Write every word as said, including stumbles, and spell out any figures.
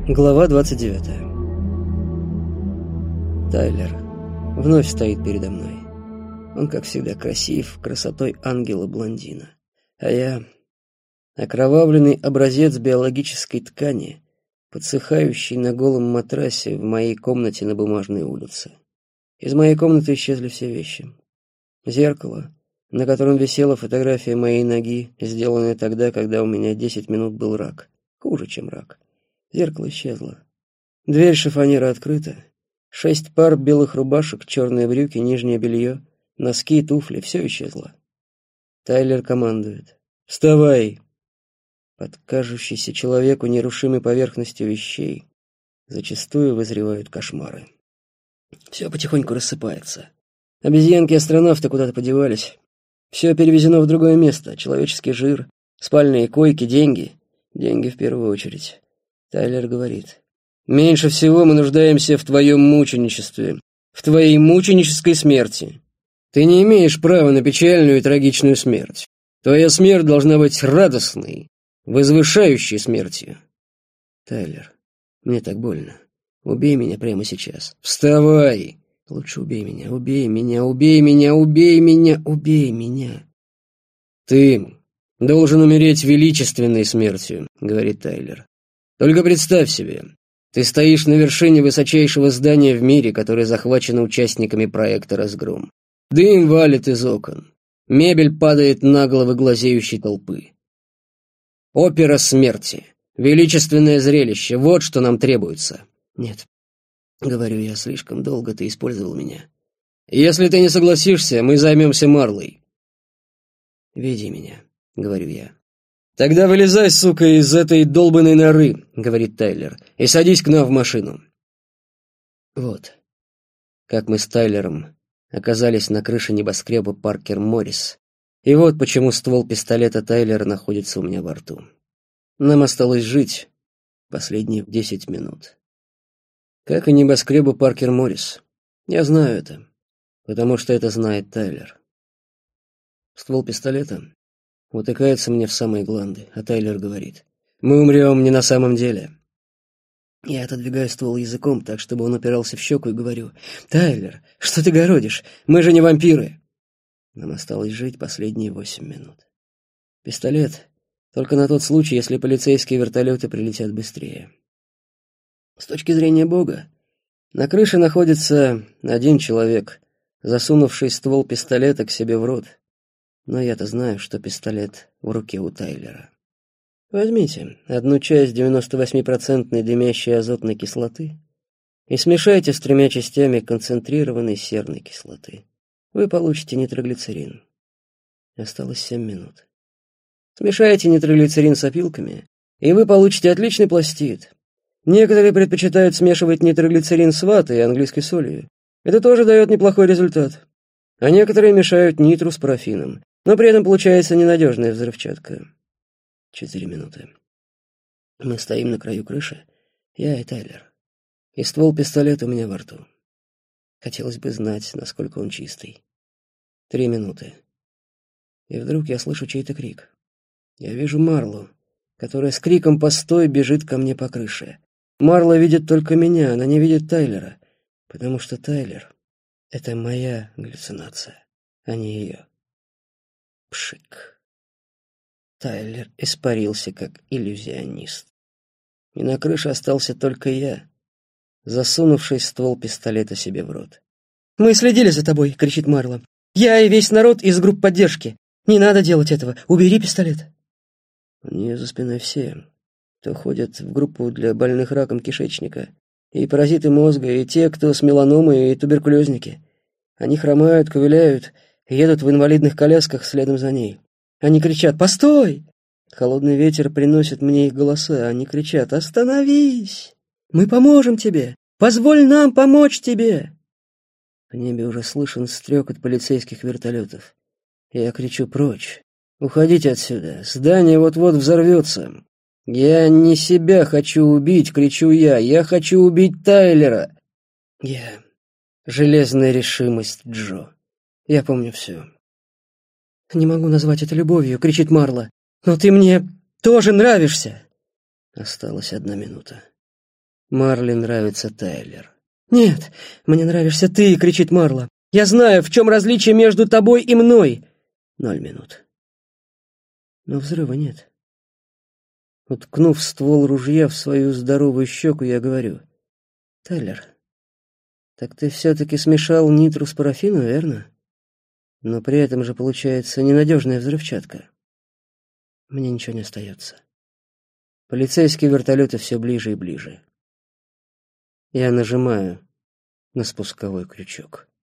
Глава двадцать девятая. Тайлер вновь стоит передо мной. Он, как всегда, красив, красотой ангела-блондина. А я — окровавленный образец биологической ткани, подсыхающий на голом матрасе в моей комнате на Бумажной улице. Из моей комнаты исчезли все вещи. Зеркало, на котором висела фотография моей ноги, сделанная тогда, когда у меня десять минут был рак. Хуже, чем рак. Зеркало исчезло. Дверь шифоньера открыта. Шесть пар белых рубашек, черные брюки, нижнее белье, носки, туфли — все исчезло. Тайлер командует: «Вставай!» Под кажущейся человеку нерушимой поверхностью вещей зачастую вызревают кошмары. Все потихоньку рассыпается. Обезьянки-астронавты куда-то подевались. Все перевезено в другое место. Человеческий жир, спальные койки, деньги. Деньги в первую очередь. Тайлер говорит: «Меньше всего мы нуждаемся в твоем мученичестве, в твоей мученической смерти. Ты не имеешь права на печальную и трагичную смерть. Твоя смерть должна быть радостной, возвышающей смертью». Тайлер, мне так больно. Убей меня прямо сейчас. Вставай! Лучше убей меня, убей меня, убей меня, убей меня, убей меня. Ты должен умереть величественной смертью, говорит Тайлер. Только представь себе, ты стоишь на вершине высочайшего здания в мире, которое захвачено участниками проекта «Разгром». Дым валит из окон. Мебель падает на головы глазеющей толпы. Опера смерти. Величественное зрелище. Вот что нам требуется. Нет, говорю я, слишком долго ты использовал меня. Если ты не согласишься, мы займемся Марлой. Веди меня, говорю я. Тогда вылезай, сука, из этой долбанной норы, говорит Тайлер, и садись к нам в машину. Вот как мы с Тайлером оказались на крыше небоскреба Паркер Моррис. И вот почему ствол пистолета Тайлера находится у меня во рту. Нам осталось жить последние десять минут. Как и небоскребу Паркер Моррис. Я знаю это, потому что это знает Тайлер. Ствол пистолета утыкается мне в самые гланды, а Тайлер говорит: «Мы умрем не на самом деле». Я отодвигаю ствол языком так, чтобы он упирался в щеку, и говорю: «Тайлер, что ты городишь? Мы же не вампиры!» Нам осталось жить последние восемь минут. Пистолет только на тот случай, если полицейские вертолеты прилетят быстрее. С точки зрения Бога, на крыше находится один человек, засунувший ствол пистолета к себе в рот. Но я-то знаю, что пистолет в руке у Тайлера. Возьмите одну часть девяносто восьмипроцентной дымящей азотной кислоты и смешайте с тремя частями концентрированной серной кислоты. Вы получите нитроглицерин. Осталось семь минут. Смешайте нитроглицерин с опилками, и вы получите отличный пластид. Некоторые предпочитают смешивать нитроглицерин с ватой и английской солью. Это тоже дает неплохой результат. А некоторые мешают нитру с парафином, но при этом получается ненадежная взрывчатка. Четыре минуты. Мы стоим на краю крыши, я и Тайлер. И ствол пистолета у меня во рту. Хотелось бы знать, насколько он чистый. Три минуты. И вдруг я слышу чей-то крик. Я вижу Марлу, которая с криком «Постой!» бежит ко мне по крыше. Марла видит только меня, она не видит Тайлера, потому что Тайлер — это моя галлюцинация, а не ее. Пшик. Тайлер испарился, как иллюзионист. И на крыше остался только я, засунувший ствол пистолета себе в рот. «Мы следили за тобой!» — кричит Марла. «Я и весь народ из групп поддержки. Не надо делать этого. Убери пистолет!» У нее за спиной все, кто ходит в группу для больных раком кишечника, и паразиты мозга, и те, кто с меланомой, и туберкулезники. Они хромают, ковыляют, едут в инвалидных колясках следом за ней. Они кричат: «Постой!» Холодный ветер приносит мне их голоса. Они кричат: «Остановись! Мы поможем тебе! Позволь нам помочь тебе!» В небе уже слышен стрекот полицейских вертолетов. Я кричу: «Прочь! Уходите отсюда! Здание вот-вот взорвется!» «Я не себя хочу убить!» — кричу я. «Я хочу убить Тайлера!» Я... Железная решимость Джо. Я помню все. «Не могу назвать это любовью!» — кричит Марла. «Но ты мне тоже нравишься!» Осталась одна минута. Марле нравится Тайлер. «Нет, мне нравишься ты!» — кричит Марла. «Я знаю, в чем различие между тобой и мной!» Ноль минут. Но взрыва нет. Уткнув ствол ружья в свою здоровую щеку, я говорю: «Тайлер, так ты все-таки смешал нитру с парафином, верно? Но при этом же получается ненадежная взрывчатка. Мне ничего не остается. Полицейские вертолеты все ближе и ближе. Я нажимаю на спусковой крючок».